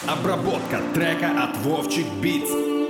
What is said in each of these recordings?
Обработка трека от Вовчик Битс.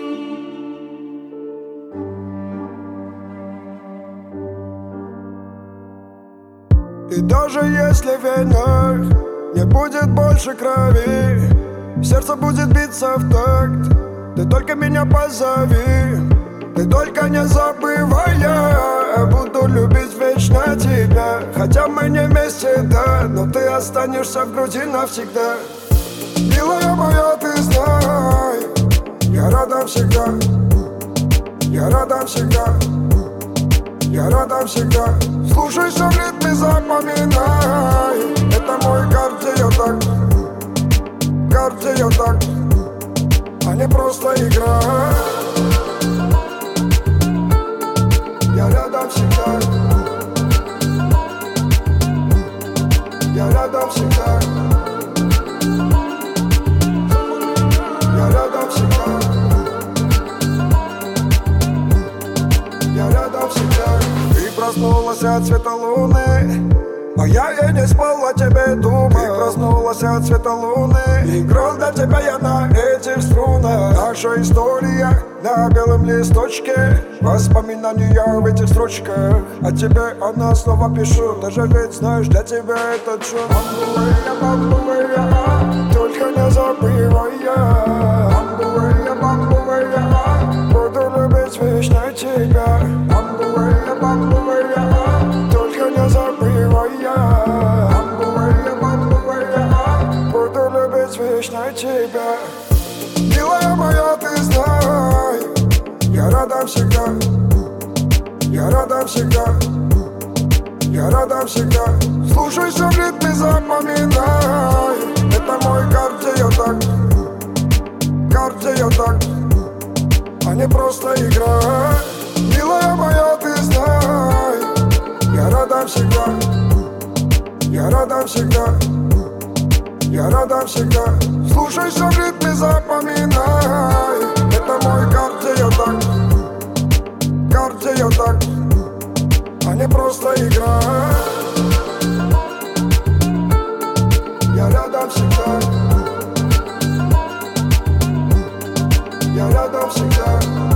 И даже если в венах не будет больше крови, сердце будет биться в такт. Ты только меня позови, ты только не забывай, я буду любить вечно тебя. Хотя мы не вместе, да, но ты останешься в груди навсегда. Милая моя, ты знай, я рядом всегда, я рядом всегда, я рядом всегда. Слушайся в ритме, запоминай, это мой кардиотак, кардиотак, а не просто игра. Я рядом всегда, я рядом всегда, я рядом всегда, я рядом всегда. Ты проснулась от света луны, а я и не спал, о тебе думал. Ты проснулась от света луны, играл для тебя я на этих струнах. Наша история на белом листочке, воспоминания в этих строчках. А тебе она снова пишу, ты же ведь знаешь, для тебя этот шум. Бамбуэя, только не забывай я. Бамбуэя, буду любить вечно тебя. Бамбуэя, только не забывай я. Бамбуэя, буду любить вечно тебя. Милая моя, ты знай, я рядом всегда, я рядом всегда, я рядом всегда. Слушайся в ритме, запоминай, это мой кардиотак, кардиотак, а не просто игра. Милая моя, ты знай, я рядом всегда, я рядом всегда, я рядом всегда. Слушайся в ритме, запоминай, это мой кардиотак, кардиотак, а не просто игра. Я рядом всегда, я рядом всегда.